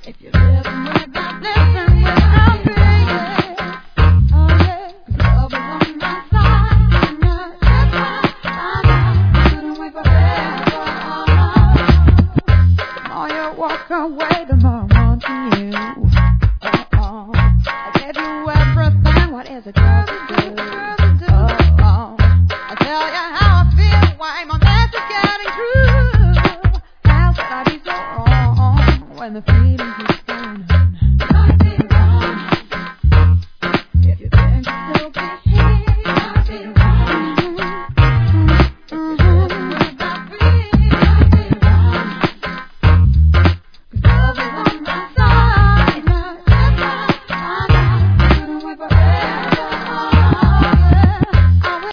If you're living without living without me, oh yeah, love is on my side. I'm not I couldn't wait forever. The more you walk away, the more I want from you. I gave you everything. What is a girl to do? I tell you how I feel. Why my message getting through? How could I be so wrong when the feeling